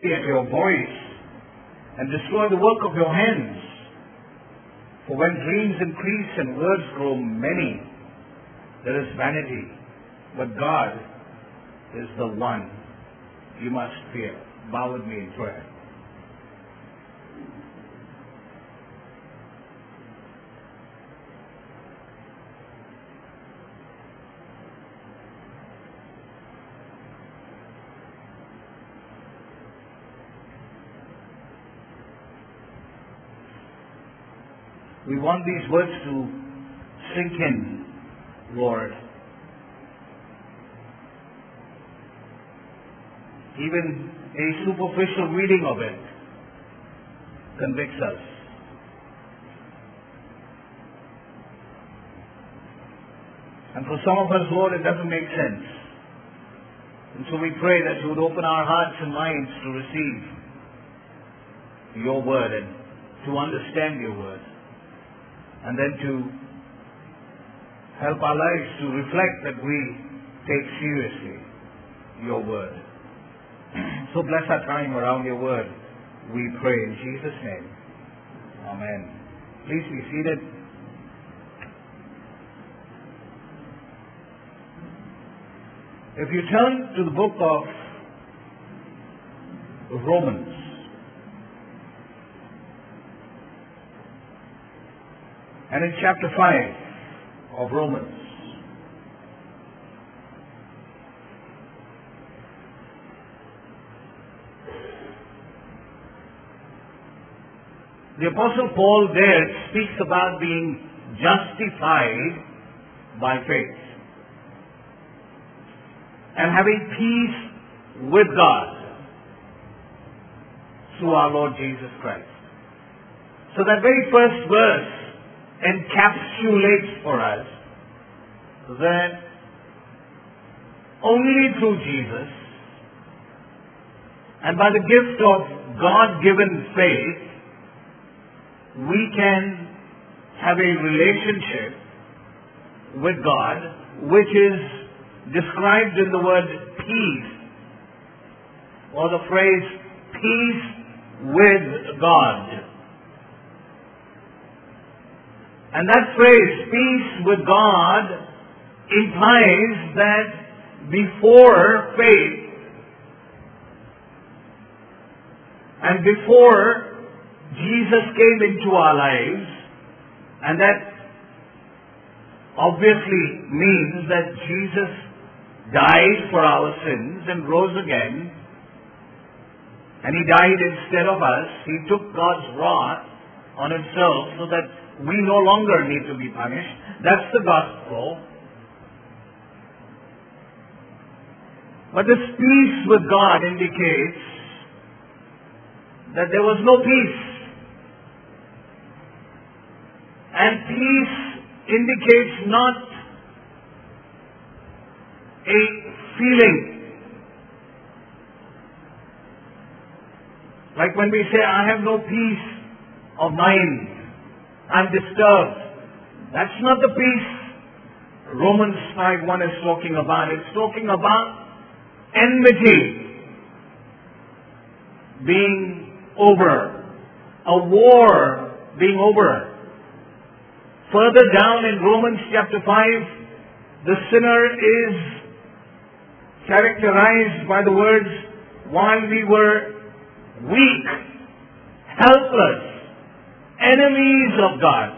at your voice and destroy the work of your hands. For when dreams increase and words grow many, there is vanity. But God is the one you must fear. Bow with me in prayer. We want these words to sink in, Lord. Even a superficial reading of it convicts us. And for some of us, Lord, it doesn't make sense. And so we pray that you would open our hearts and minds to receive your word and to understand your word. And then to help our lives to reflect that we take seriously your word. So bless our time around your word, we pray in Jesus' name. Amen. Please be seated. If you turn to the book of Romans, and in chapter 5 of Romans, the Apostle Paul there speaks about being justified by faith and having peace with God through our Lord Jesus Christ. So that very first verse encapsulates for us that only through Jesus and by the gift of God-given faith we can have a relationship with God which is described in the word peace, or the phrase peace with God. And that phrase, peace with God, implies that before faith and before Jesus came into our lives, and that obviously means that Jesus died for our sins and rose again, and He died instead of us. He took God's wrath on Himself so that we no longer need to be punished. That's the gospel. But this peace with God indicates that there was no peace. And peace indicates not a feeling. Like when we say, I have no peace of mind, I'm disturbed. That's not the peace Romans 5:1 is talking about. It's talking about enmity being over, a war being over. Further down in Romans chapter 5, the sinner is characterized by the words, while we were weak, helpless, enemies of God.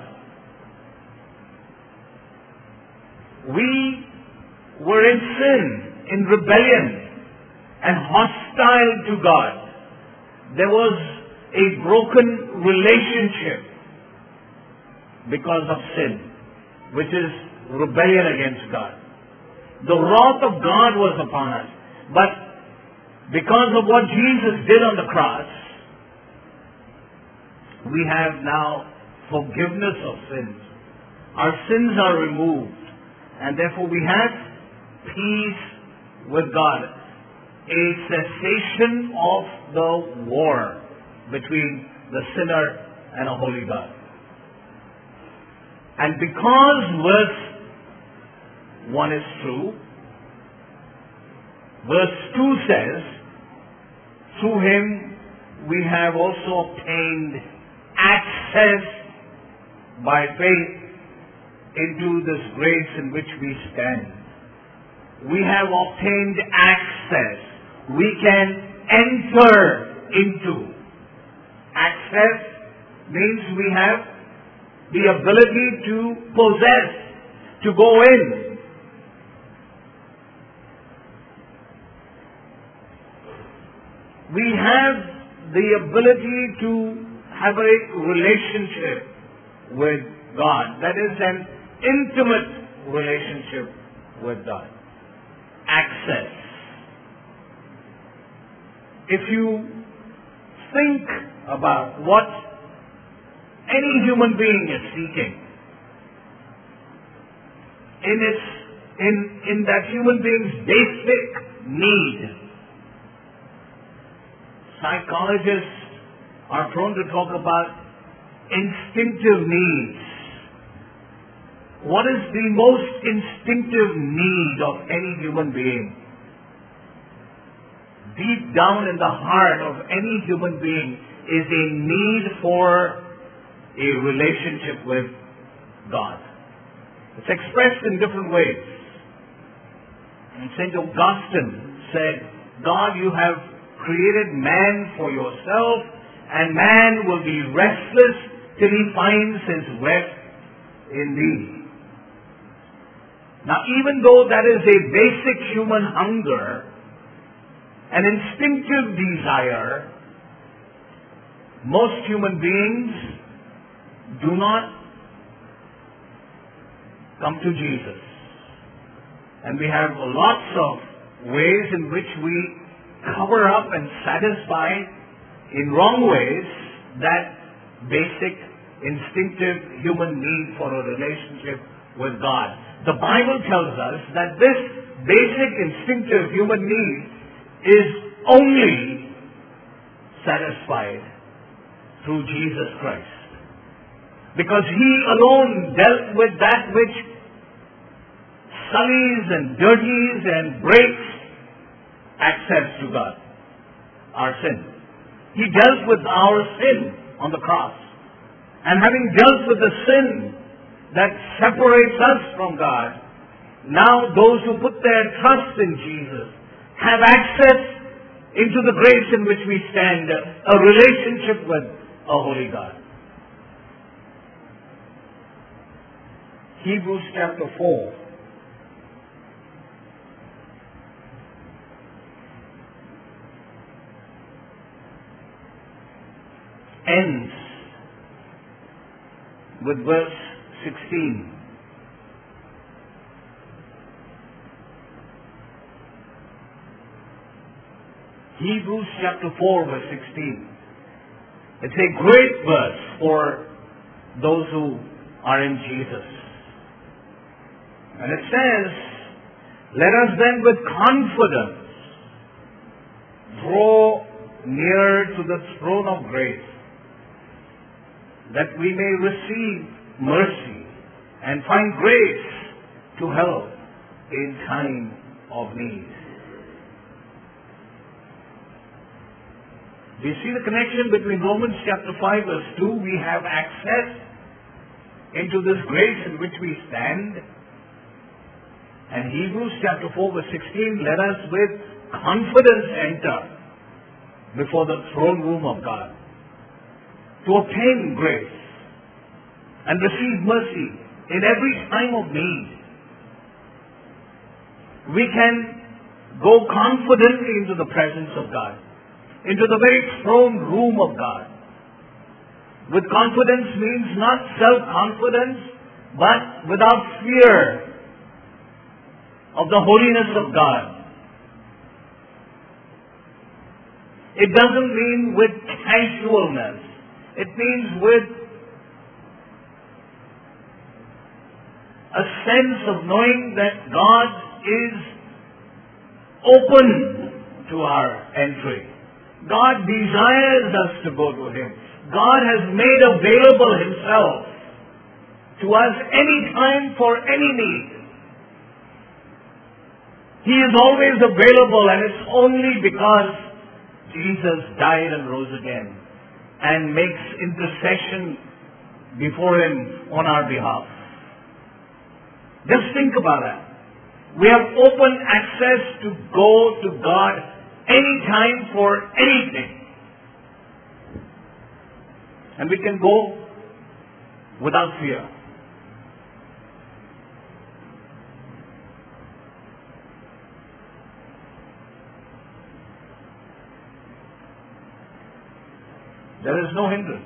We were in sin, in rebellion, and hostile to God. There was a broken relationship because of sin, which is rebellion against God. The wrath of God was upon us. But because of what Jesus did on the cross, we have now forgiveness of sins. Our sins are removed, and therefore we have peace with God. A cessation of the war between the sinner and a holy God. And because verse 1 is true, verse 2 says, through Him we have also obtained access by faith into this grace in which we stand. We have obtained access. We can enter into. Access means we have the ability to possess, to go in. We have the ability to have a relationship with God. That is an intimate relationship with God. Access. If you think about what any human being is seeking, in that human being's basic need, psychologists are prone to talk about instinctive needs. What is the most instinctive need of any human being? Deep down in the heart of any human being is a need for a relationship with God. It's expressed in different ways. And St. Augustine said, God, you have created man for yourself, and man will be restless till he finds his rest in thee. Now, even though that is a basic human hunger, an instinctive desire, most human beings do not come to Jesus. And we have lots of ways in which we cover up and satisfy in wrong ways that basic instinctive human need for a relationship with God. The Bible tells us that this basic instinctive human need is only satisfied through Jesus Christ. Because He alone dealt with that which sullies and dirties and breaks access to God, our sin. He dealt with our sin on the cross. And having dealt with the sin that separates us from God, now those who put their trust in Jesus have access into the grace in which we stand, a relationship with a holy God. Hebrews chapter 4. Ends with verse 16. Hebrews chapter 4 verse 16. It's a great verse for those who are in Jesus. And it says, let us then with confidence draw near to the throne of grace, that we may receive mercy and find grace to help in time of need. Do you see the connection between Romans chapter 5 verse 2? We have access into this grace in which we stand. And Hebrews chapter 4 verse 16, let us with confidence enter before the throne room of God, to obtain grace and receive mercy in every time of need. We can go confidently into the presence of God, into the very throne room of God. With confidence means not self-confidence, but without fear of the holiness of God. It doesn't mean with casualness. It means with a sense of knowing that God is open to our entry. God desires us to go to Him. God has made available Himself to us anytime for any need. He is always available, and it's only because Jesus died and rose again and makes intercession before Him on our behalf. Just think about that. We have open access to go to God anytime for anything. And we can go without fear. There is no hindrance.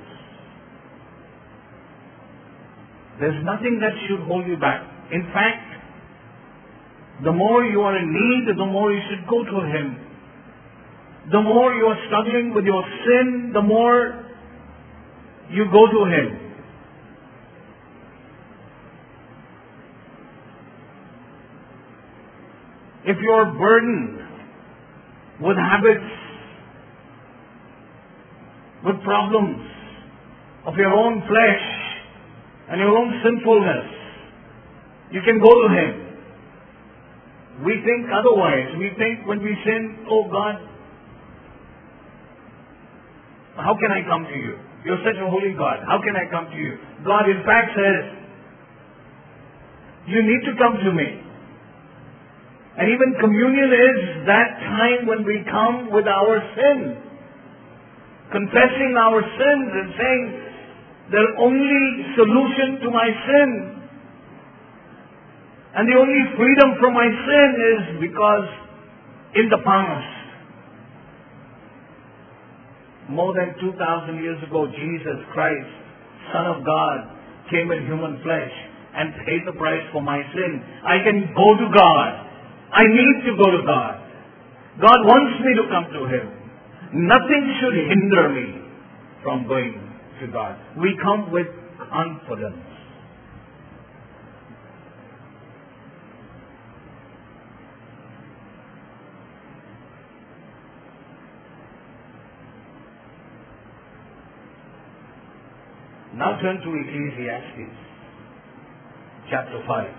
There's nothing that should hold you back. In fact, the more you are in need, the more you should go to Him. The more you are struggling with your sin, the more you go to Him. If you are burdened with habits, with problems of your own flesh and your own sinfulness, you can go to Him. We think otherwise. We think when we sin, oh God, how can I come to you? You're such a holy God. How can I come to you? God in fact says, you need to come to me. And even communion is that time when we come with our sin, confessing our sins and saying, the only solution to my sin and the only freedom from my sin is because in the past, more than 2,000 years ago, Jesus Christ, Son of God, came in human flesh and paid the price for my sin. I can go to God. I need to go to God. God wants me to come to Him. Nothing should hinder me from going to God. We come with confidence. Now turn to Ecclesiastes, chapter 5.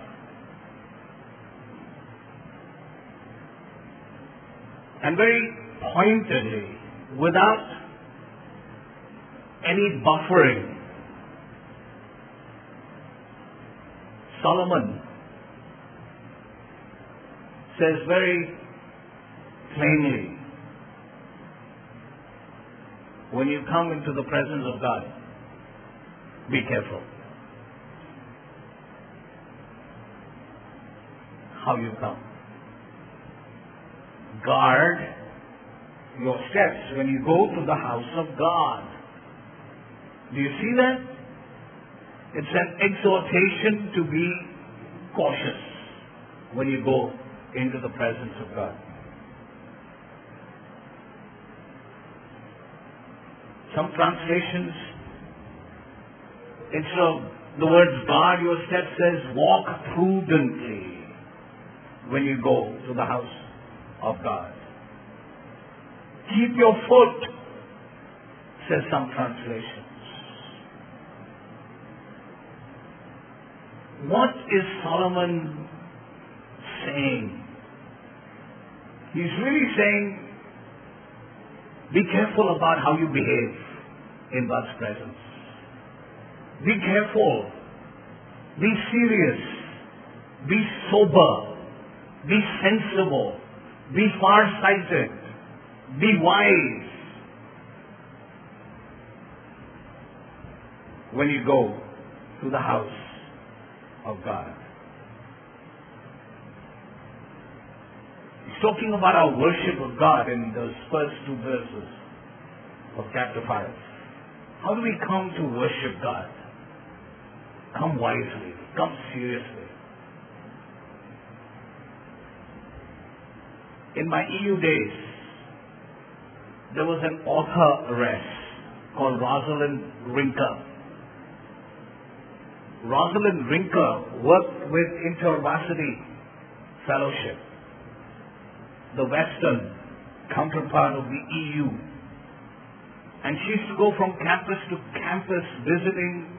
And very pointedly, without any buffering, Solomon says very plainly, when you come into the presence of God, be careful how you come. Guard your steps when you go to the house of God. Do you see that? It's an exhortation to be cautious when you go into the presence of God. Some translations, instead of the words guard your steps, says walk prudently when you go to the house of God. Keep your foot, says some translations. What is Solomon saying? He's really saying, be careful about how you behave in God's presence. Be careful. Be serious. Be sober. Be sensible. Be far-sighted. Be wise when you go to the house of God. He's talking about our worship of God in those first two verses of chapter 5. How do we come to worship God? Come wisely. Come seriously. In my EU days, there was an authoress called Rosalind Rinker. Rosalind Rinker worked with InterVarsity Fellowship, the Western counterpart of the EU. And she used to go from campus to campus visiting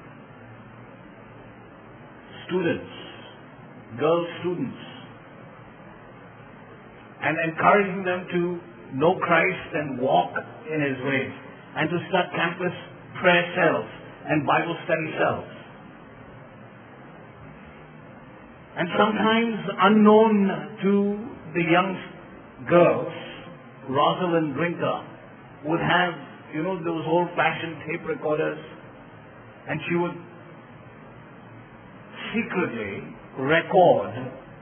students, girl students, and encouraging them to know Christ and walk in His ways, and to start campus prayer cells and Bible study cells. And sometimes unknown to the young girls, Rosalind Brinker would have, those old-fashioned tape recorders, and she would secretly record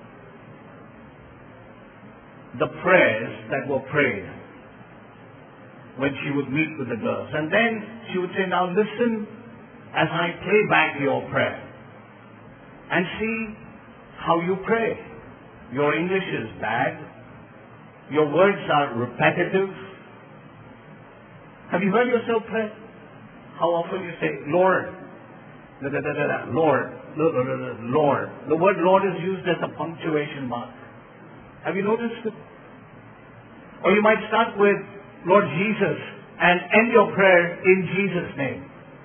the prayers that were prayed when she would meet with the girls. And then she would say, now listen as I play back your prayer and see how you pray. Your English is bad. Your words are repetitive. Have you heard yourself pray? How often you say, Lord, Lord, Lord. The word Lord is used as a punctuation mark. Have you noticed it? Or you might start with Lord Jesus and end your prayer in Jesus' name.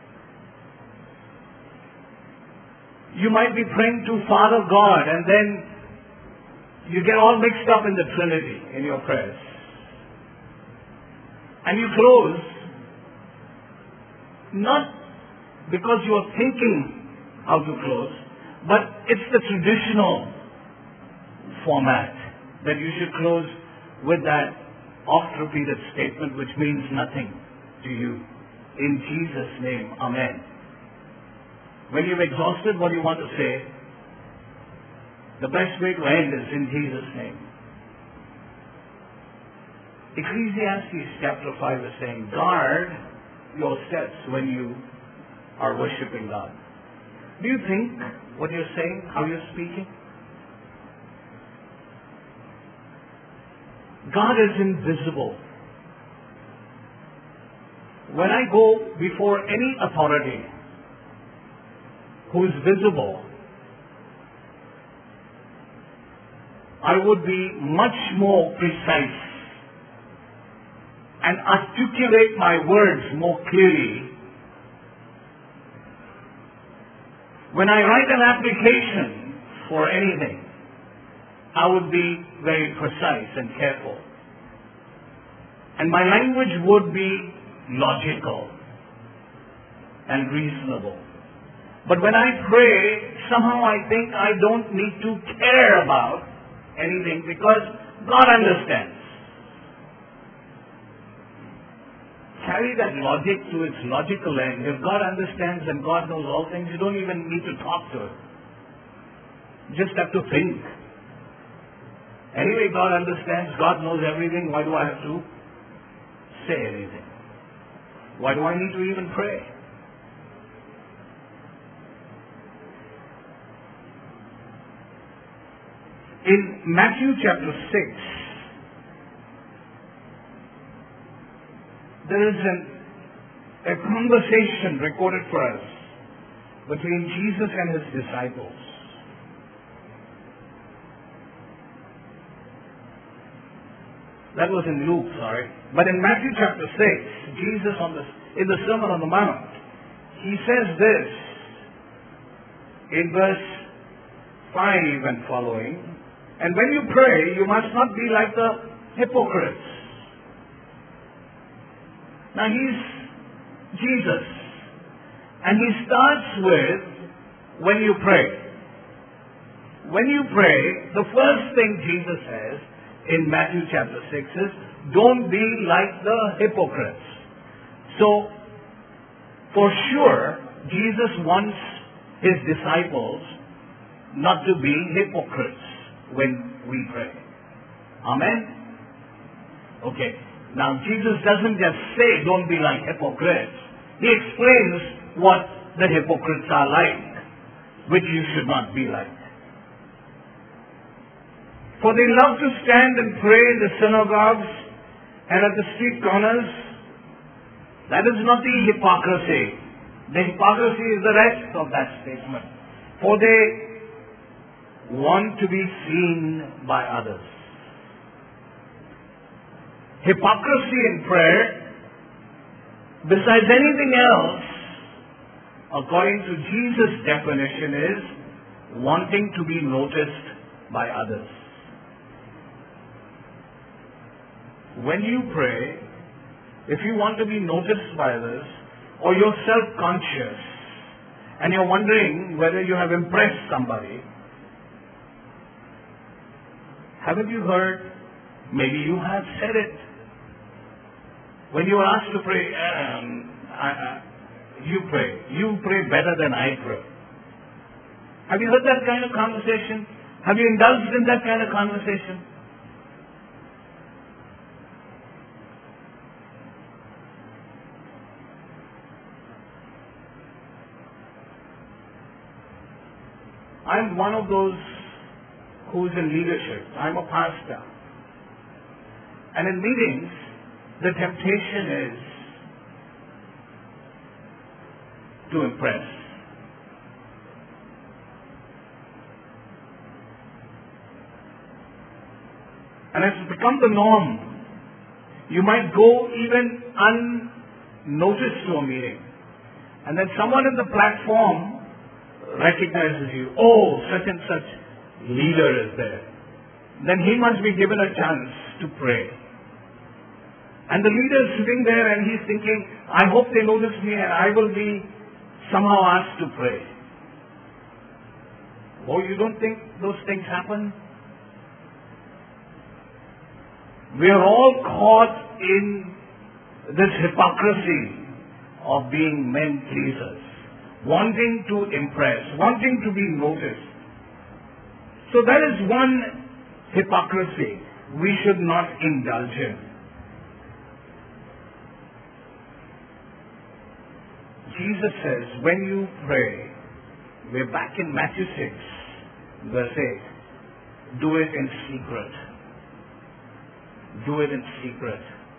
You might be praying to Father God and then you get all mixed up in the Trinity in your prayers. And you close not because you are thinking how to close, but it's the traditional format that you should close with that oft-repeated statement which means nothing to you. In Jesus' name, Amen. When you've exhausted what you want to say, the best way to end is in Jesus' name. Ecclesiastes chapter 5 is saying, guard your steps when you are worshiping God. Do you think what you're saying, how you're speaking? God is invisible. When I go before any authority who is visible, I would be much more precise and articulate my words more clearly. When I write an application for anything, I would be very precise and careful. And my language would be logical and reasonable. But when I pray, somehow I think I don't need to care about anything because God understands. Carry that logic to its logical end. If God understands and God knows all things, you don't even need to talk to Him. You just have to think. Anyway, God understands, God knows everything. Why do I have to say anything? Why do I need to even pray? In Matthew chapter 6, there is a conversation recorded for us between Jesus and His disciples. That was in Luke, sorry. But in Matthew chapter 6, Jesus in the Sermon on the Mount, He says this in verse 5 and following, and when you pray, you must not be like the hypocrites. Now He's Jesus, and He starts with when you pray. When you pray, the first thing Jesus says in Matthew chapter 6 is, don't be like the hypocrites. So, for sure, Jesus wants His disciples not to be hypocrites when we pray. Amen? Okay. Now, Jesus doesn't just say, don't be like hypocrites. He explains what the hypocrites are like, which you should not be like. For they love to stand and pray in the synagogues and at the street corners. That is not the hypocrisy. The hypocrisy is the rest of that statement. For they want to be seen by others. Hypocrisy in prayer, besides anything else, according to Jesus' definition, is wanting to be noticed by others. when you pray, if you want to be noticed by others, or you're self-conscious, and you're wondering whether you have impressed somebody, haven't you heard? Maybe you have said it. When you are asked to pray, you pray. You pray better than I pray. Have you heard that kind of conversation? Have you indulged in that kind of conversation? I'm one of those who's in leadership. I'm a pastor. And in meetings, the temptation is to impress. And it's become the norm. You might go even unnoticed to a meeting. And then someone in the platform recognizes you. Oh, such and such leader is there. Then he must be given a chance to pray. And the leader is sitting there and he's thinking, I hope they notice me and I will be somehow asked to pray. Oh, you don't think those things happen? We are all caught in this hypocrisy of being men pleasers, wanting to impress, wanting to be noticed. So that is one hypocrisy we should not indulge in. Jesus says, when you pray, we're back in Matthew 6, verse 8, do it in secret. Do it in secret.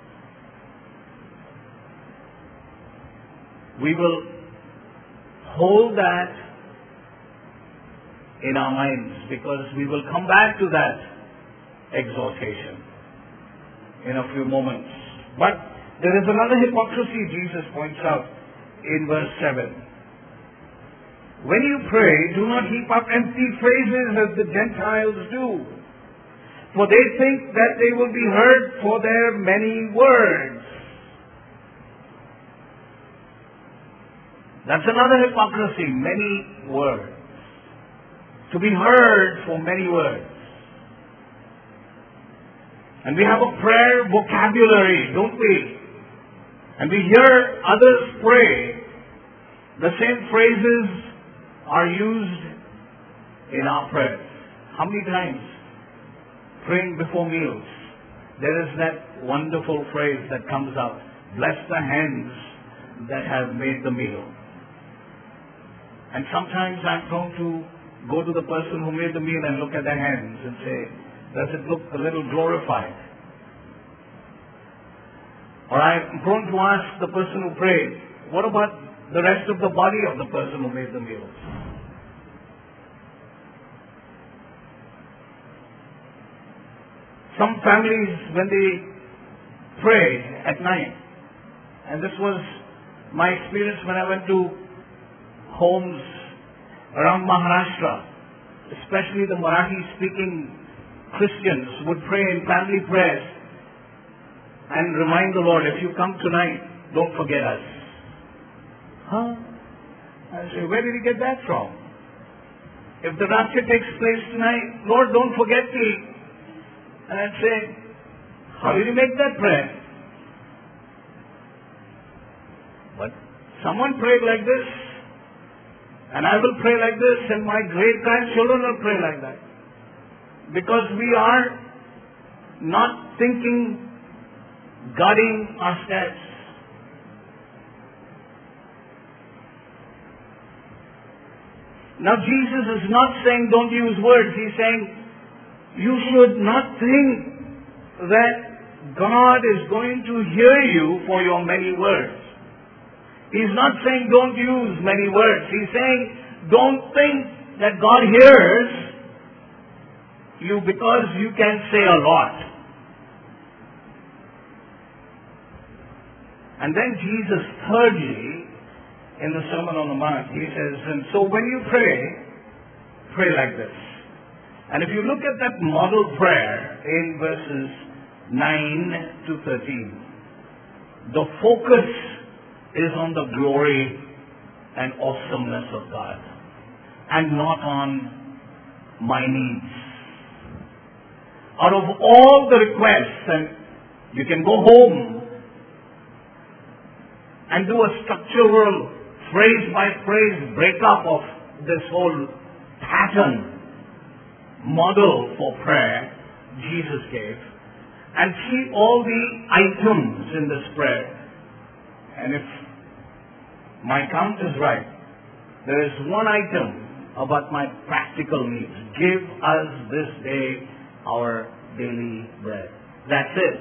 We will hold that in our minds because we will come back to that exhortation in a few moments. But there is another hypocrisy Jesus points out in verse 7. When you pray, do not heap up empty phrases as the Gentiles do, for they think that they will be heard for their many words. That's another hypocrisy, many words. To be heard for many words. And we have a prayer vocabulary, don't we? And we hear others pray. The same phrases are used in our prayers. How many times? Praying before meals. There is that wonderful phrase that comes out. Bless the hands that have made the meal. And sometimes I'm prone to go to the person who made the meal and look at their hands and say, does it look a little glorified? Or I'm prone to ask the person who prayed, what about the rest of the body of the person who made the meal? Some families, when they pray at night, and this was my experience when I went to homes around Maharashtra, especially the Marathi-speaking Christians would pray in family prayers and remind the Lord, if you come tonight, don't forget us. Huh? I say, where did he get that from? If the rapture takes place tonight, Lord, don't forget me. And I'd say, how did you make that prayer? But someone prayed like this, and I will pray like this, and my great-grandchildren will pray like that. Because we are not thinking, guarding our steps. Now Jesus is not saying don't use words. He's saying you should not think that God is going to hear you for your many words. He's not saying don't use many words. He's saying don't think that God hears you because you can say a lot. And then Jesus, thirdly, in the Sermon on the Mount, he says, and so when you pray, pray like this. And if you look at that model prayer in verses 9 to 13. The focus is on the glory and awesomeness of God and not on my needs. Out of all the requests, and you can go home and do a structural phrase by phrase breakup of this whole pattern, model for prayer Jesus gave, and see all the items in this prayer. And if my count is right, there is one item about my practical needs. Give us this day our daily bread. That's it.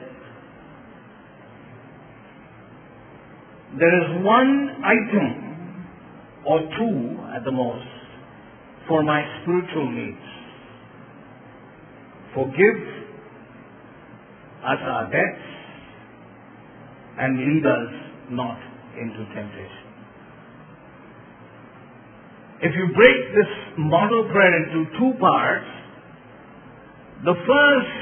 There is one item or two at the most for my spiritual needs. Forgive us our debts and lead us not into temptation. If you break this model prayer into two parts, the first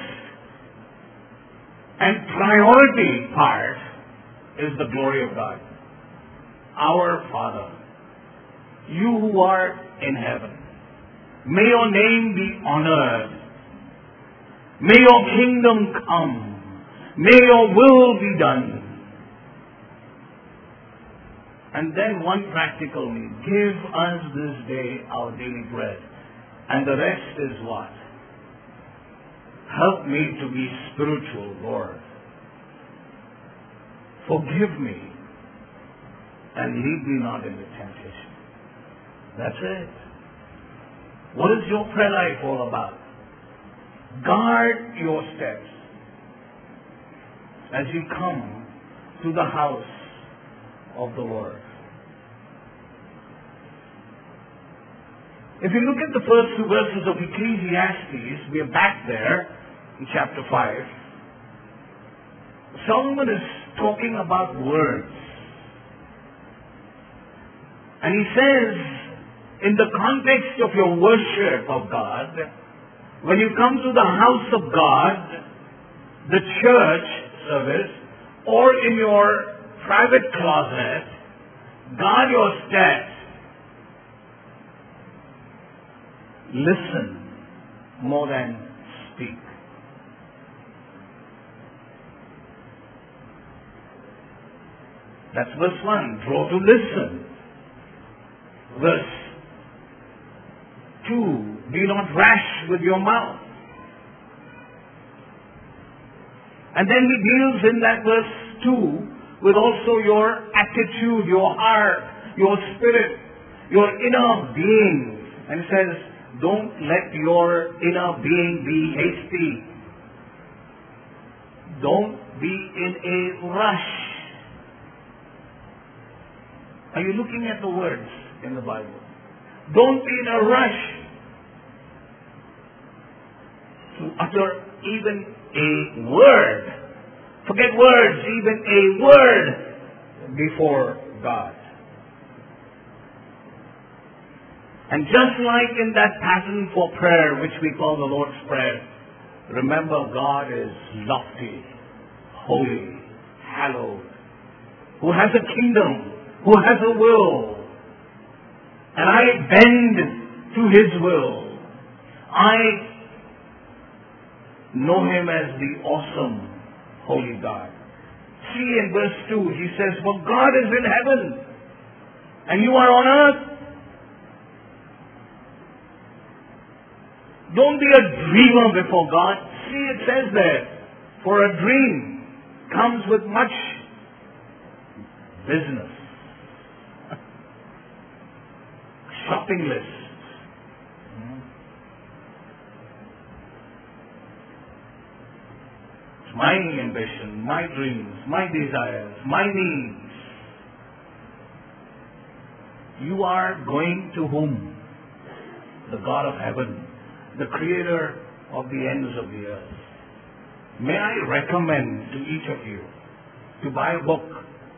and priority part is the glory of God. Our Father, you who are in heaven, may your name be honored. May your kingdom come. May your will be done. And then one practical need. Give us this day our daily bread. And the rest is what? Help me to be spiritual, Lord. Forgive me and lead me not into temptation. That's it. What is your prayer life all about? Guard your steps as you come to the house of the Lord. If you look at the first two verses of Ecclesiastes, we are back there in chapter 5. Solomon is talking about words. And he says, in the context of your worship of God, when you come to the house of God, the church service, or in your private closet, guard your steps. Listen more than speak. That's verse 1. Draw to listen. Verse 2. Be not rash with your mouth. And then he deals in that verse 2 with also your attitude, your heart, your spirit, your inner being. And he says, don't let your inner being be hasty. Don't be in a rush. Are you looking at the words in the Bible? Don't be in a rush to utter even a word. Forget words, even a word before God. And just like in that pattern for prayer, which we call the Lord's Prayer, remember God is lofty, holy, hallowed, who has a kingdom, who has a will. And I bend to His will. I know Him as the awesome, holy God. See in verse 2, He says, for God is in heaven, and you are on earth. Don't be a dreamer before God. See, it says there, for a dream comes with much business. Shopping list. It's my ambition, my dreams, my desires, my needs. You are going to whom? The God of heaven, the creator of the ends of the earth. May I recommend to each of you to buy a book.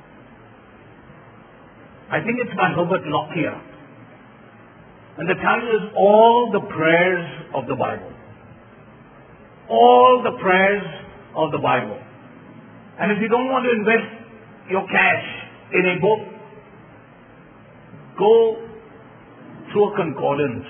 I think it's by Herbert Lockyer. And the title is All the Prayers of the Bible. All the prayers of the Bible. And if you don't want to invest your cash in a book, go through a concordance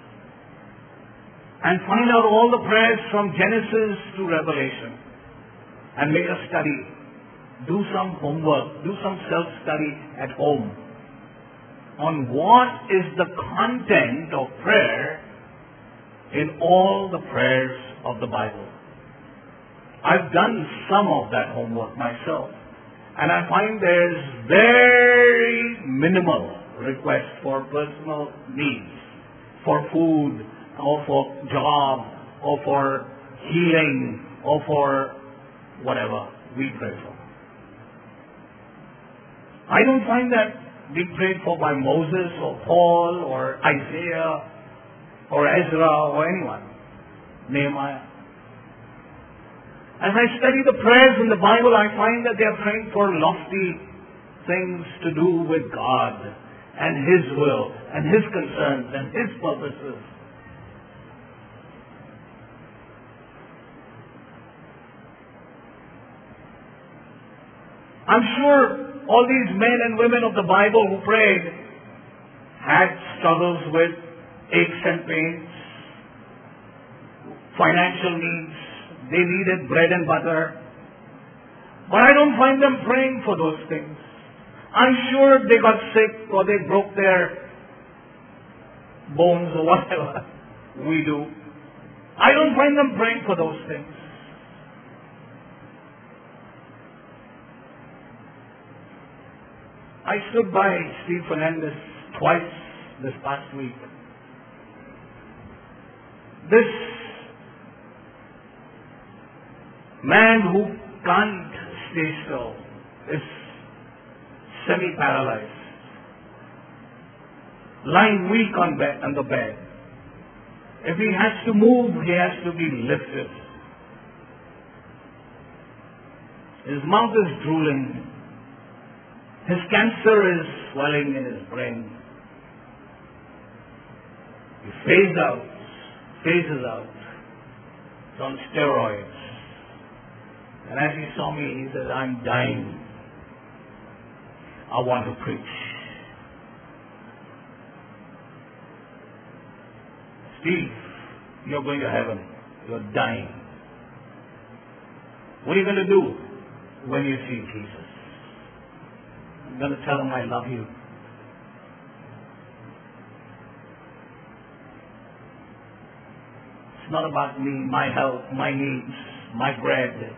and find out all the prayers from Genesis to Revelation and make a study. Do some homework, do some self-study at home on what is the content of prayer in all the prayers of the Bible. I've done some of that homework myself, and I find there's very minimal request for personal needs, for food, or for job, or for healing, or for whatever we pray for. I don't find that being prayed for by Moses or Paul or Isaiah or Ezra or anyone, Nehemiah. As I study the prayers in the Bible, I find that they are praying for lofty things to do with God and His will and His concerns and His purposes. I'm sure all these men and women of the Bible who prayed had struggles with aches and pains, financial needs. They needed bread and butter. But I don't find them praying for those things. I'm sure they got sick or they broke their bones or whatever we do. I don't find them praying for those things. I stood by Steve Fernandez twice this past week. This man who can't stay still is semi-paralyzed, lying weak on the bed. If he has to move, he has to be lifted. His mouth is drooling. His cancer is swelling in his brain. He phases out. It's on steroids. And as he saw me, he said, "I'm dying. I want to preach." "Steve, you're going to heaven. You're dying. What are you going to do when you see Jesus?" "I'm going to tell him I love you." It's not about me, my health, my needs, my bread.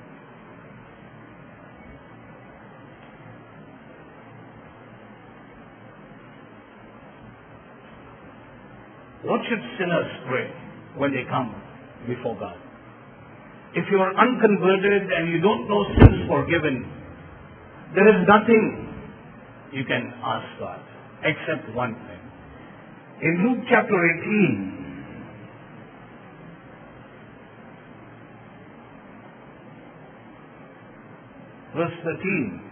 What should sinners pray when they come before God? If you are unconverted and you don't know sins forgiven, there is nothing you can ask God except one thing. In Luke chapter 18, verse 13,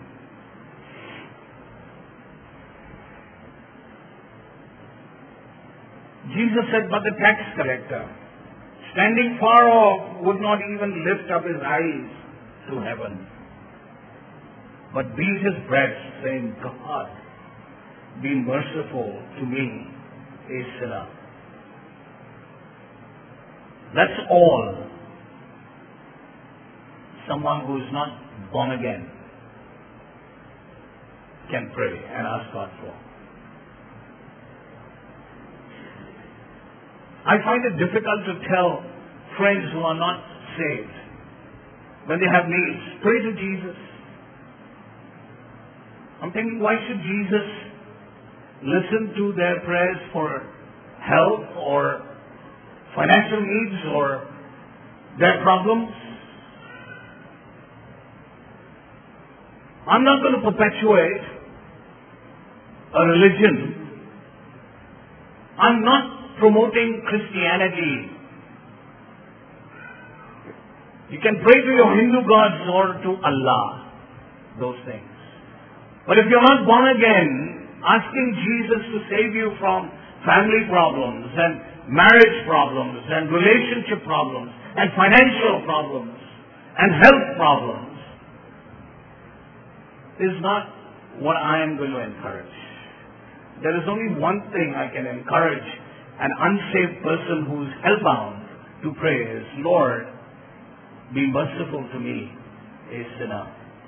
Jesus said, "But the tax collector, standing far off, would not even lift up his eyes to heaven, but beat his breast, saying, 'God, be merciful to me, a sinner.'" That's all someone who is not born again can pray and ask God for. I find it difficult to tell friends who are not saved, when they have needs, pray to Jesus. I'm thinking, why should Jesus listen to their prayers for health or financial needs or their problems? I'm not going to perpetuate a religion. I'm not promoting Christianity. You can pray to your Hindu gods or to Allah, those things. But if you're not born again, asking Jesus to save you from family problems and marriage problems and relationship problems and financial problems and health problems is not what I am going to encourage. There is only one thing I can encourage an unsaved person who is hellbound to pray is, Lord, be merciful to me, a sinner.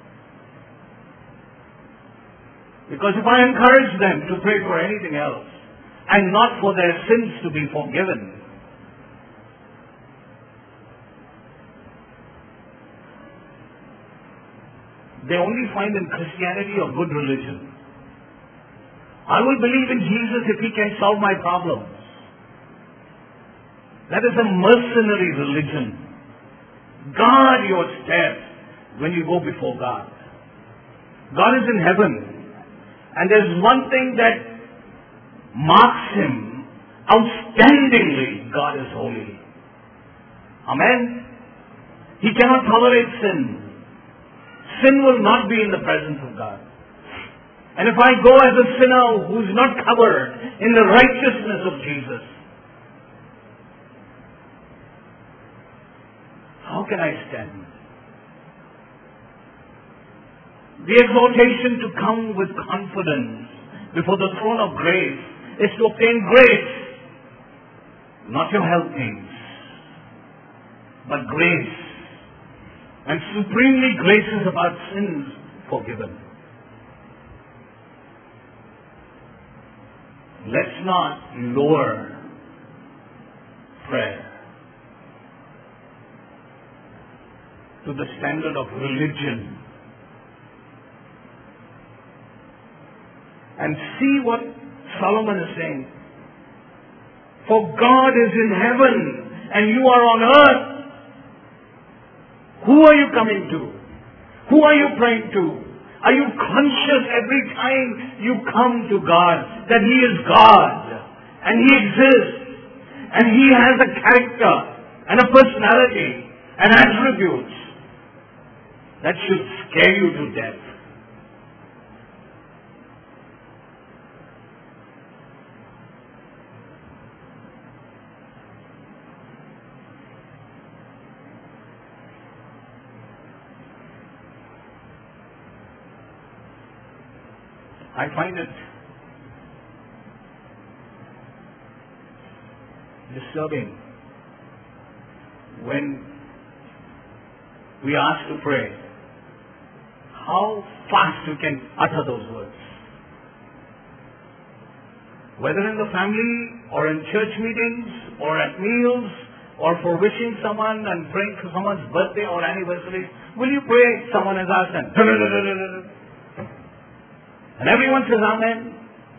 Because if I encourage them to pray for anything else and not for their sins to be forgiven, they only find in Christianity a good religion. I will believe in Jesus if He can solve my problems. That is a mercenary religion. Guard your steps when you go before God. God is in heaven, and there's one thing that marks Him outstandingly: God is holy. Amen? He cannot tolerate sin. Sin will not be in the presence of God. And if I go as a sinner who's not covered in the righteousness of Jesus, how can I stand? The exhortation to come with confidence before the throne of grace is to obtain grace, not your health needs, but grace. And supremely grace is about sins forgiven. Let's not lower prayer to the standard of religion. And see what Solomon is saying. For God is in heaven and you are on earth. Who are you coming to? Who are you praying to? Are you conscious every time you come to God that He is God and He exists and He has a character and a personality and attributes that should scare you to death? I find it disturbing when we ask to pray, how fast you can utter those words. Whether in the family or in church meetings or at meals or for wishing someone and praying for someone's birthday or anniversary, will you pray? Someone has asked them. And everyone says Amen.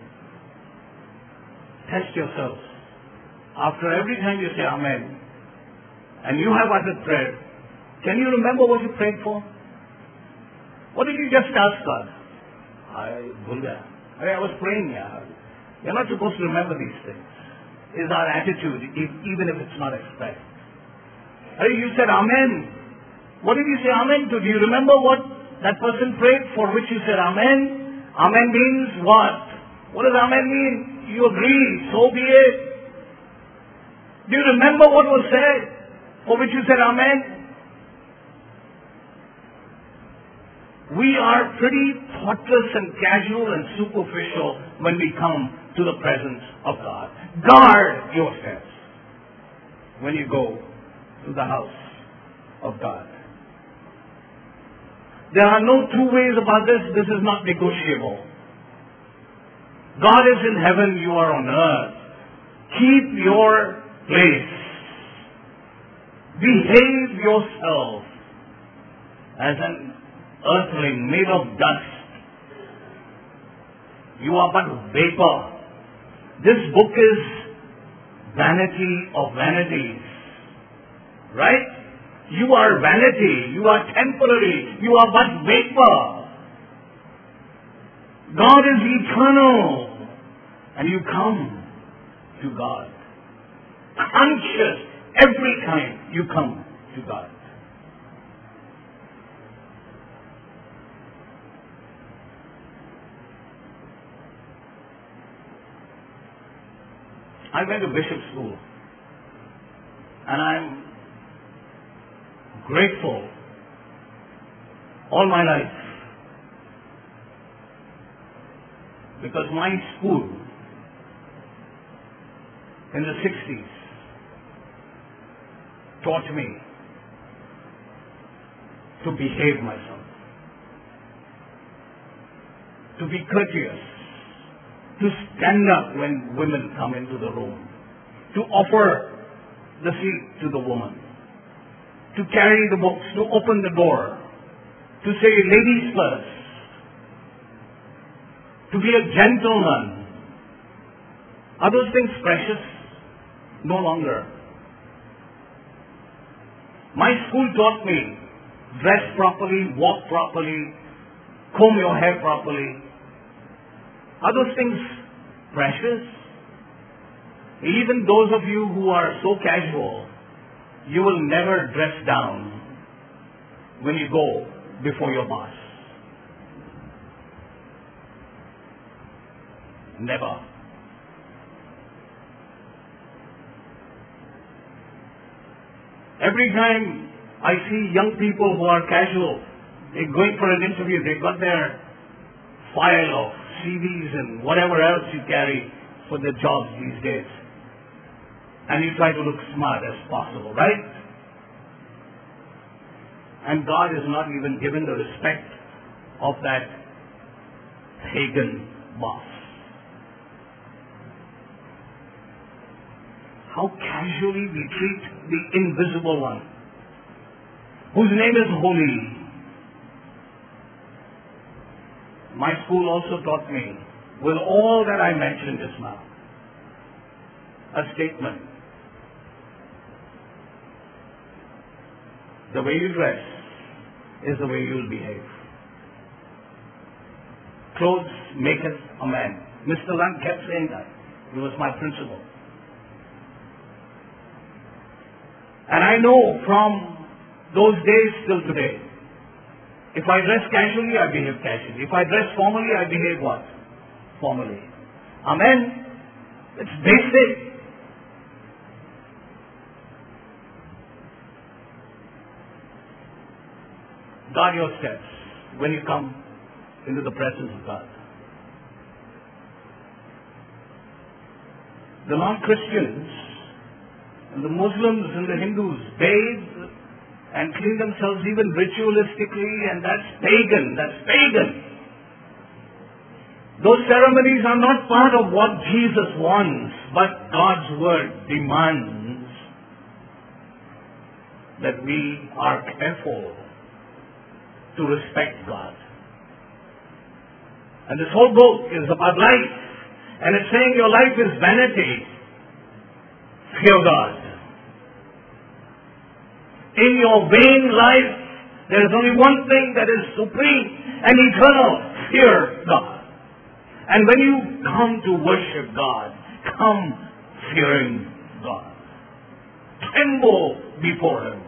Test yourselves. After every time you say Amen, and you have uttered prayer, can you remember what you prayed for? What did you just ask God? I was praying. You're not supposed to remember these things. Is our attitude, even if it's not expressed. You said Amen. What did you say Amen to? Do you remember what that person prayed for which you said Amen? Amen means what? What does Amen mean? You agree, so be it. Do you remember what was said for which you said Amen? We are pretty thoughtless and casual and superficial when we come to the presence of God. Guard your steps when you go to the house of God. There are no two ways about this. This is not negotiable. God is in heaven, you are on earth. Keep your place. Behave yourself as an earthling made of dust. You are but vapor. This book is vanity of vanities. Right? You are vanity. You are temporary. You are but vapor. God is eternal. And you come to God. Conscious every time you come to God. I went to bishop school. And I'm grateful all my life. Because my school in the 60s taught me to behave myself, to be courteous, to stand up when women come into the room, to offer the seat to the woman, to carry the books, to open the door, to say ladies first, to be a gentleman. Are those things precious? No longer. My school taught me dress properly, walk properly, comb your hair properly. Are those things precious? Even those of you who are so casual, you will never dress down when you go before your boss. Never. Every time I see young people who are casual, they're going for an interview, they've got their file of CVs and whatever else you carry for the jobs these days. And you try to look smart as possible, right? And God is not even given the respect of that pagan boss. How casually we treat the invisible one, whose name is holy. My school also taught me, with all that I mentioned just now, a statement. The way you dress is the way you will behave. Clothes maketh a man. Mr. Lund kept saying that. He was my principal. And I know from those days till today, if I dress casually, I behave casually. If I dress formally, I behave what? Formally. Amen? It's basic. Guard your steps when you come into the presence of God. The non-Christians and the Muslims and the Hindus bathe and clean themselves even ritualistically, and that's pagan. That's pagan. Those ceremonies are not part of what Jesus wants, but God's word demands that we are careful to respect God. And this whole book is about life. And it's saying your life is vanity. Fear God. In your vain life, there is only one thing that is supreme and eternal. Fear God. And when you come to worship God, come fearing God. Tremble before Him.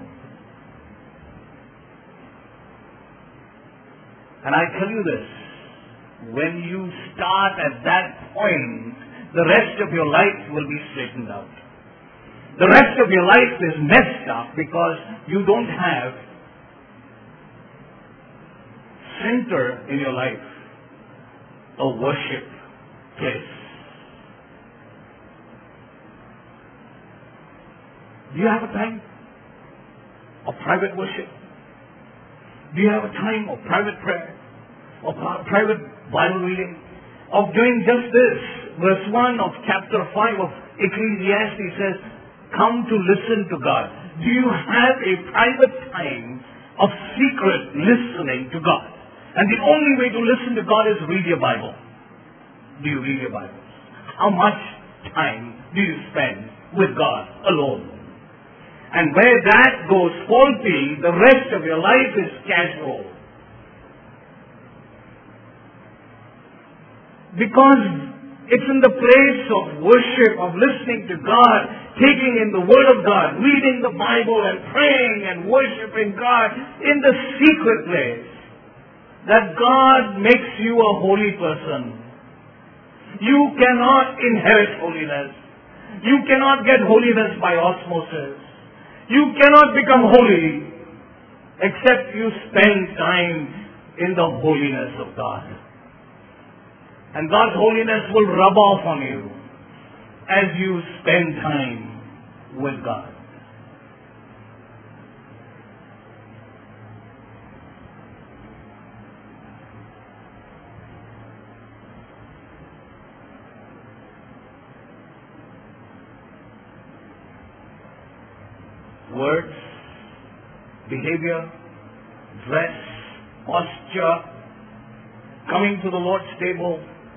And I tell you this, when you start at that point, the rest of your life will be straightened out. The rest of your life is messed up because you don't have center in your life, a worship place. Do you have a time of private worship? Do you have a time of private prayer, of private Bible reading, of doing just this? Verse 1 of chapter 5 of Ecclesiastes says, come to listen to God. Do you have a private time of secret listening to God? And the only way to listen to God is read your Bible. Do you read your Bible? How much time do you spend with God alone? And where that goes faulty, the rest of your life is casual. Because it's in the place of worship, of listening to God, taking in the Word of God, reading the Bible and praying and worshiping God in the secret place, that God makes you a holy person. You cannot inherit holiness. You cannot get holiness by osmosis. You cannot become holy except you spend time in the holiness of God. And God's holiness will rub off on you as you spend time with God. Words, behavior, dress, posture, coming to the Lord's table,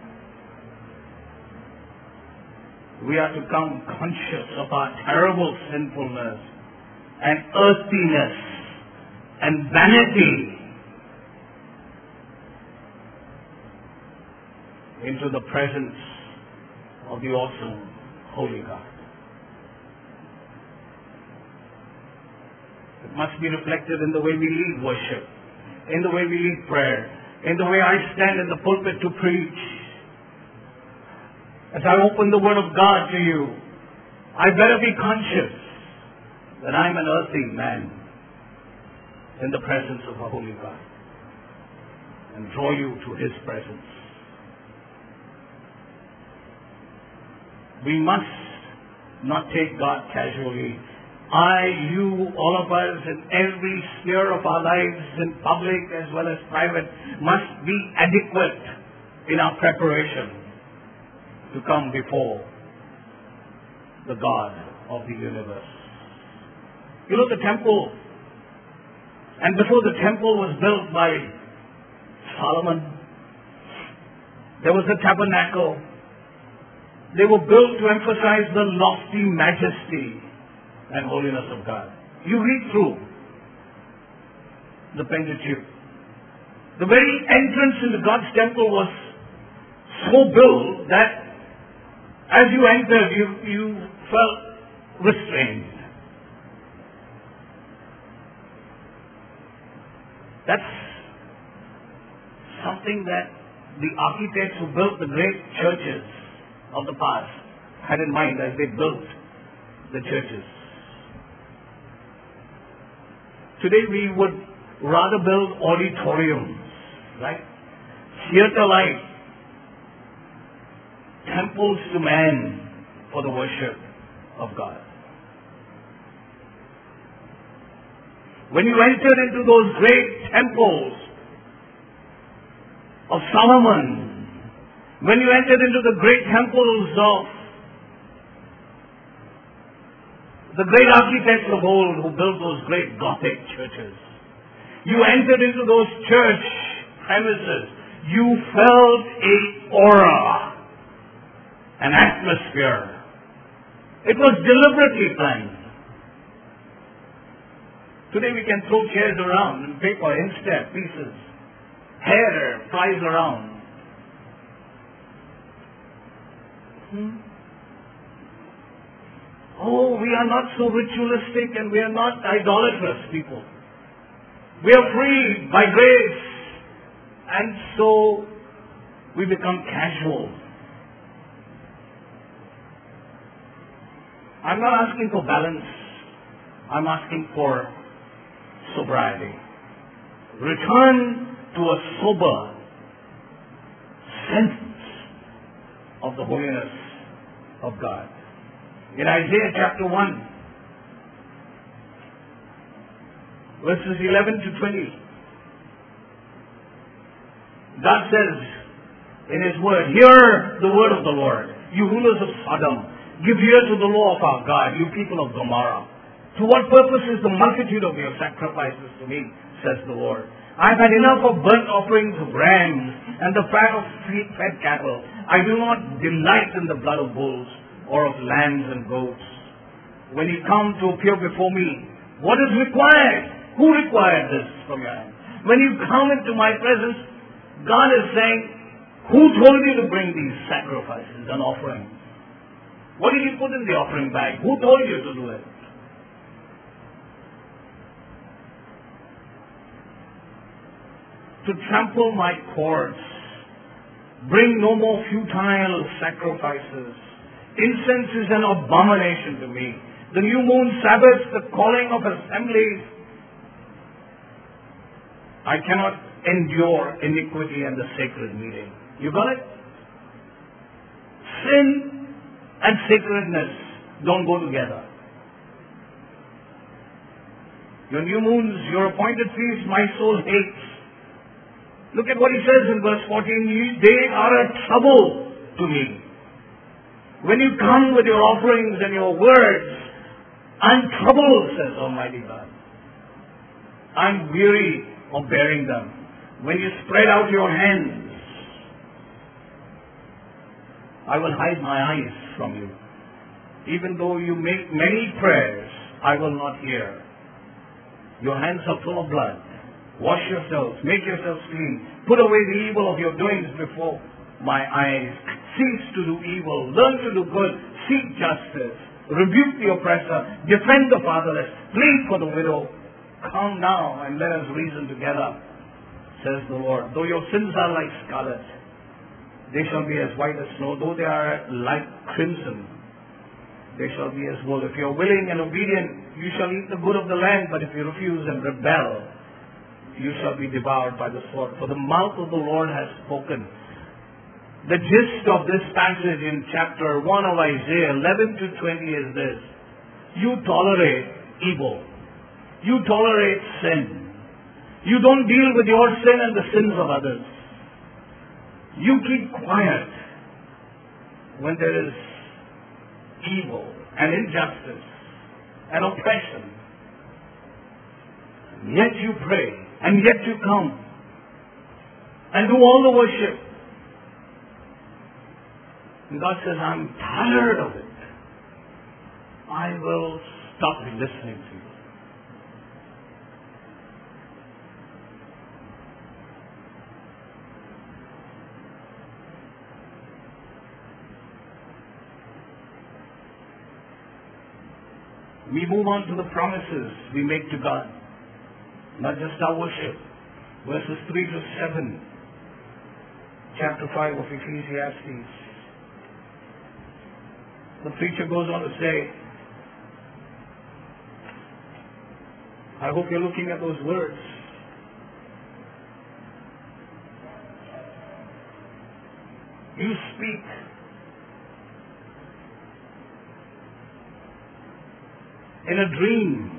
we are to come conscious of our terrible sinfulness and earthiness and vanity into the presence of the awesome Holy God. It must be reflected in the way we lead worship, in the way we lead prayer, in the way I stand in the pulpit to preach. As I open the Word of God to you, I better be conscious that I'm an earthly man in the presence of a holy God and draw you to His presence. We must not take God casually. I, you, all of us in every sphere of our lives, in public as well as private, must be adequate in our preparation to come before the God of the universe. You know, the temple, and before the temple was built by Solomon, there was a tabernacle. They were built to emphasize the lofty majesty and holiness of God. You read through the Pentateuch. The very entrance into God's temple was so built that as you entered, you felt restrained. That's something that the architects who built the great churches of the past had in mind as they built the churches. Today we would rather build auditoriums, right? Theater-like temples to man for the worship of God. When you entered into those great temples of Solomon, when you entered into the great temples of the great architects of old who built those great Gothic churches, you entered into those church premises, you felt a aura, an atmosphere. It was deliberately planned. Today we can throw chairs around and paper, instead pieces. Hair flies around. Oh, we are not so ritualistic and we are not idolatrous people. We are free by grace. And so we become casual. I'm not asking for balance. I'm asking for sobriety. Return to a sober sense of the holiness of God. In Isaiah chapter 1, verses 11 to 20, God says in His word, "Hear the word of the Lord, you rulers of Sodom. Give ear to the law of our God, you people of Gomorrah. To what purpose is the multitude of your sacrifices to me, says the Lord. I have had enough of burnt offerings of rams and the fat of fed cattle. I do not delight in the blood of bulls or of lambs and goats. When you come to appear before me, what is required? Who required this from your hand? When you come into my presence, God is saying, who told you to bring these sacrifices and offerings? What did you put in the offering bag? Who told you to do it? To trample my courts. Bring no more futile sacrifices. Incense is an abomination to me. The new moon Sabbaths, the calling of assemblies. I cannot endure iniquity and the sacred meeting. You got it? Sin and sacredness don't go together. Your new moons, your appointed feasts, my soul hates. Look at what he says in verse 14. They are a trouble to me. When you come with your offerings and your words, I'm troubled, says Almighty God. I'm weary of bearing them. When you spread out your hands, I will hide my eyes from you. Even though you make many prayers, I will not hear. Your hands are full of blood. Wash yourselves, make yourselves clean. Put away the evil of your doings before my eyes. Cease to do evil. Learn to do good. Seek justice. Rebuke the oppressor. Defend the fatherless. Plead for the widow. Come now and let us reason together, says the Lord. Though your sins are like scarlet, they shall be as white as snow. Though they are like crimson, they shall be as wool. If you are willing and obedient, you shall eat the good of the land. But if you refuse and rebel, you shall be devoured by the sword. For the mouth of the Lord has spoken. The gist of this passage in chapter 1 of Isaiah 11 to 20 is this. You tolerate evil. You tolerate sin. You don't deal with your sin and the sins of others. You keep quiet when there is evil and injustice and oppression. Yet you pray and yet you come and do all the worship. And God says, I'm tired of it. I will stop listening to you. We move on to the promises we make to God. Not just our worship. Verses 3 to 7. Chapter 5 of Ecclesiastes. The preacher goes on to say, I hope you're looking at those words. You speak. In a dream.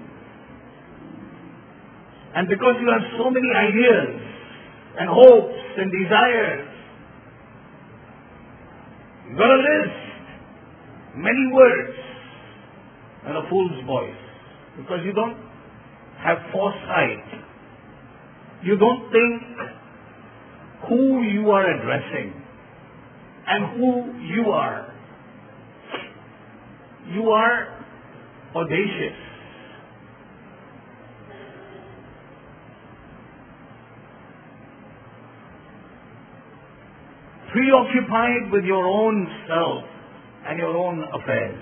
And because you have so many ideas and hopes and desires, you've got a list, many words, and a fool's voice. Because you don't have foresight. You don't think who you are addressing and who you are. You are audacious. Preoccupied with your own self and your own affairs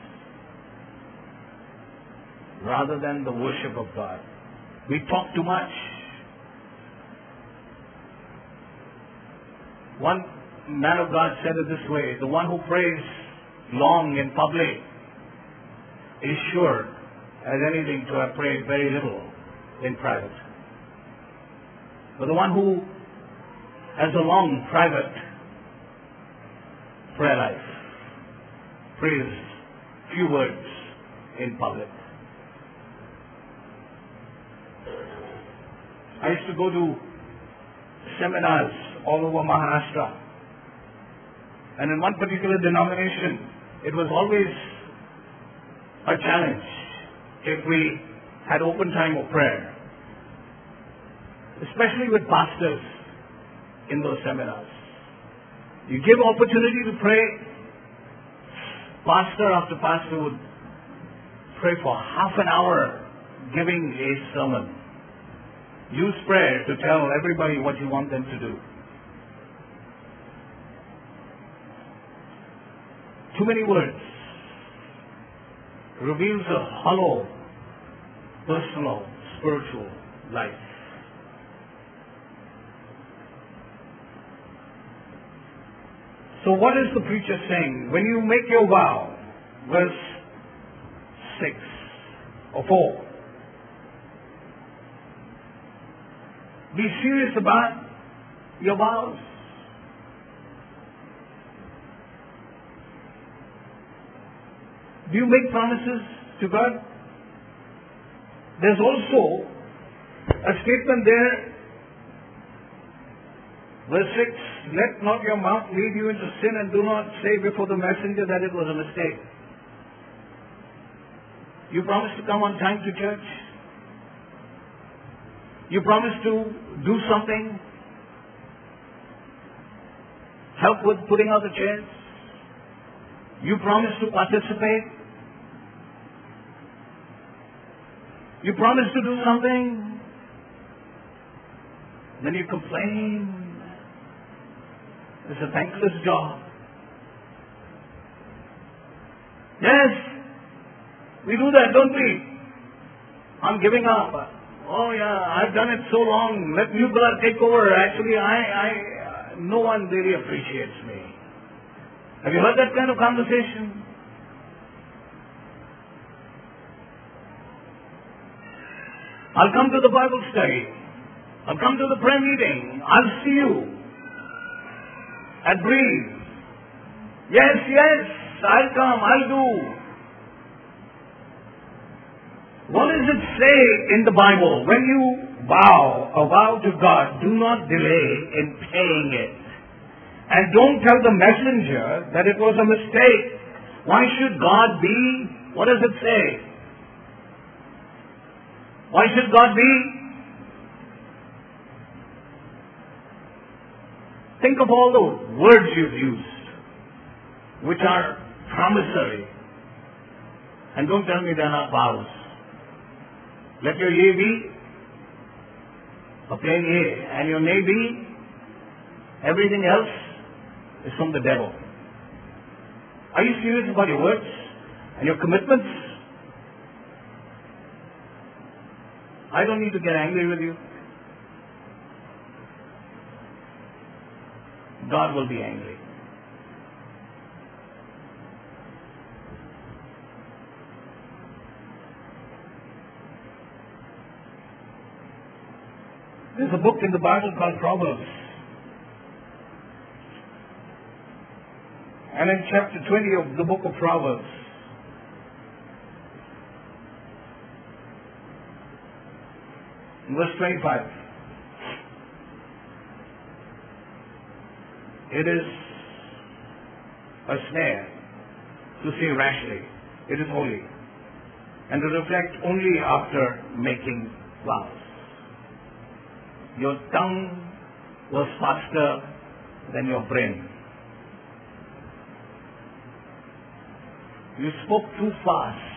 rather than the worship of God. We talk too much. One man of God said it this way, the one who prays long in public is sure as anything to have prayed very little in private. But the one who has a long private prayer life prays few words in public. I used to go to seminars all over Maharashtra, and in one particular denomination it was always a challenge if we had open time of prayer, especially with pastors in those seminars. You give opportunity to pray, pastor after pastor would pray for half an hour giving a sermon. Use prayer to tell everybody what you want them to do. Too many words reveals a hollow, personal, spiritual life. So what is the preacher saying? When you make your vow, verse 6 or 4, Be serious about your vows. Do you make promises to God? There's also a statement there, verse 6, let not your mouth lead you into sin, and do not say before the messenger that it was a mistake. You promise to come on time to church. You promise to do something. Help with putting out the chairs. You promise to participate. You promise to do something. Then you complain. It's a thankless job. Yes, we do that, don't we? I'm giving up. Oh yeah, I've done it so long. Let new God take over. Actually, no one really appreciates me. Have you heard that kind of conversation? I'll come to the Bible study. I'll come to the prayer meeting. I'll see you at Breeze. Yes, I'll come. I'll do. What does it say in the Bible? When you vow a vow to God, do not delay in paying it. And don't tell the messenger that it was a mistake. Why should God be? What does it say? Why should God be? Think of all the words you've used, which are promissory. And don't tell me they're not vows. Let your yea be a plain yea, and your nay be. Everything else is from the devil. Are you serious about your words and your commitments? I don't need to get angry with you. God will be angry. There's a book in the Bible called Proverbs. And in chapter 20 of the book of Proverbs, in verse 25, it is a snare to say rashly, it is holy, and to reflect only after making vows. Your tongue was faster than your brain. You spoke too fast.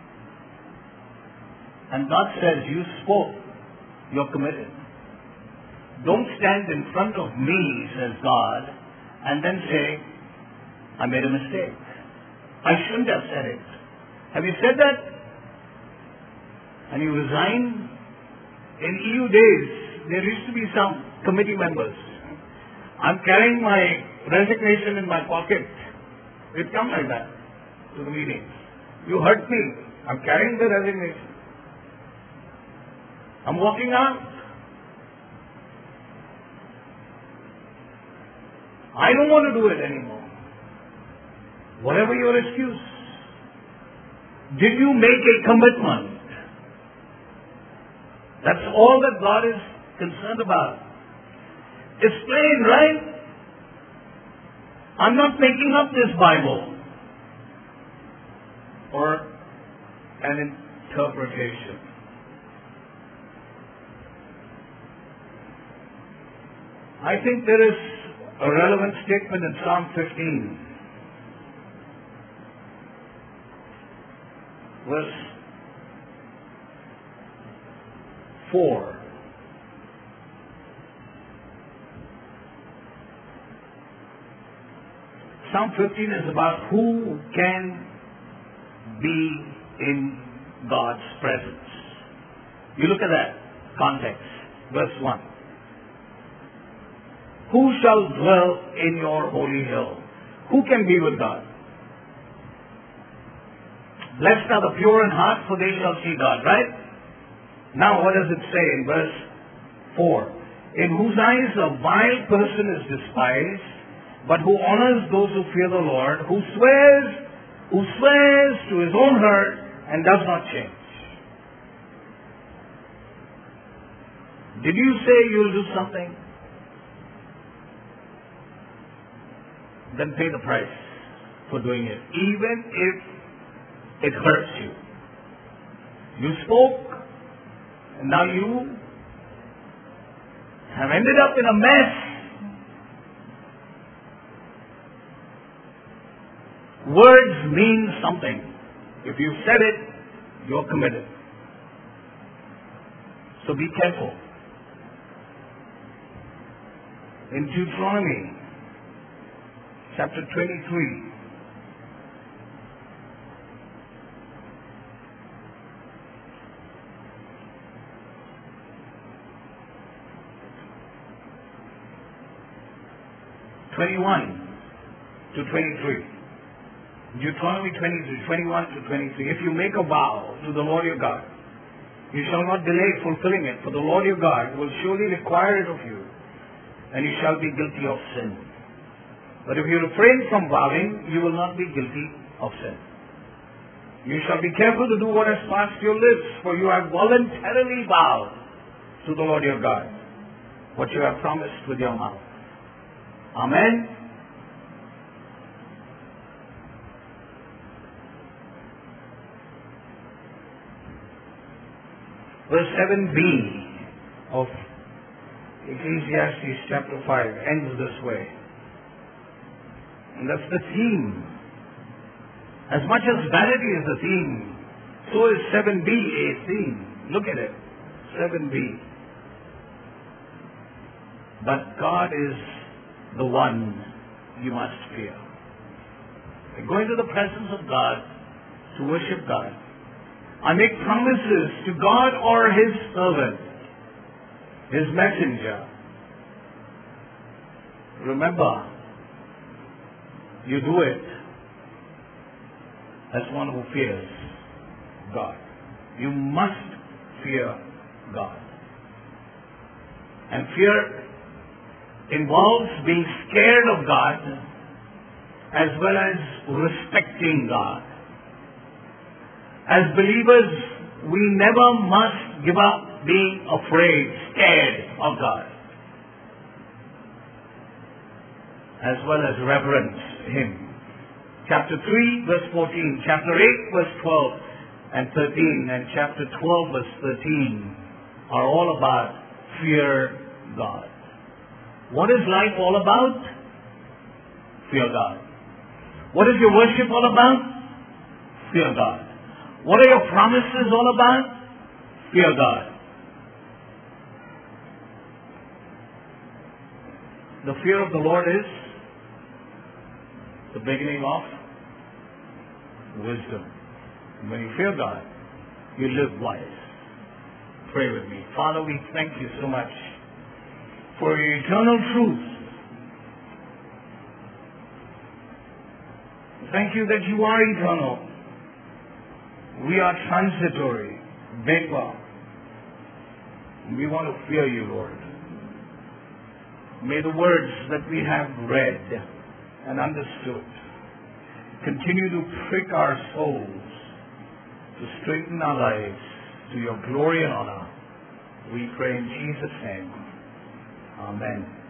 And God says, you spoke, you're committed. Don't stand in front of me, says God, and then say, I made a mistake. I shouldn't have said it. Have you said that? And you resign? In EU days, there used to be some committee members. I'm carrying my resignation in my pocket. It comes like that to the meetings. You hurt me. I'm carrying the resignation. I'm walking out. I don't want to do it anymore. Whatever your excuse. Did you make a commitment? That's all that God is concerned about. It's plain, right? I'm not making up this Bible or an interpretation. I think there is a relevant statement in Psalm 15, verse 4. Psalm 15 is about who can be in God's presence. You look at that context. Verse 1. Who shall dwell in your holy hill? Who can be with God? Blessed are the pure in heart, for they shall see God, right? Now what does it say in verse 4? in whose eyes a vile person is despised, but who honors those who fear the Lord, who swears to his own hurt and does not change. Did you say you'll do something? Then pay the price for doing it, even if it hurts you. You spoke, and now you have ended up in a mess. Words mean something. If you said it, you're committed. So be careful. In Deuteronomy chapter 23, to 23. Deuteronomy 23, 21 to 23. If you make a vow to the Lord your God, you shall not delay fulfilling it, for the Lord your God will surely require it of you, and you shall be guilty of sin. But if you refrain from vowing, you will not be guilty of sin. You shall be careful to do what has passed your lips, for you have voluntarily vowed to the Lord your God what you have promised with your mouth. Amen. Verse 7b of Ecclesiastes chapter 5 ends this way. And that's the theme. As much as vanity is the theme, so is 7b a theme. Look at it. 7b. But God is the one you must fear. Go into the presence of God to worship God. I make promises to God or His servant, His messenger. Remember, you do it as one who fears God. You must fear God. And fear involves being scared of God as well as respecting God. As believers, we never must give up being afraid, scared of God, as well as reverence Him. Chapter 3, verse 14, chapter 8, verse 12 and 13, and chapter 12, verse 13 are all about fear God. What is life all about? Fear God. What is your worship all about? Fear God. What are your promises all about? Fear God. The fear of the Lord is the beginning of wisdom. And when you fear God, you live wise. Pray with me. Father, we thank you so much for your eternal truth. Thank you that you are eternal. We are transitory, vapor. We want to fear you, Lord. May the words that we have read and understood continue to prick our souls to straighten our lives to your glory and honor. We pray in Jesus' name. Amen.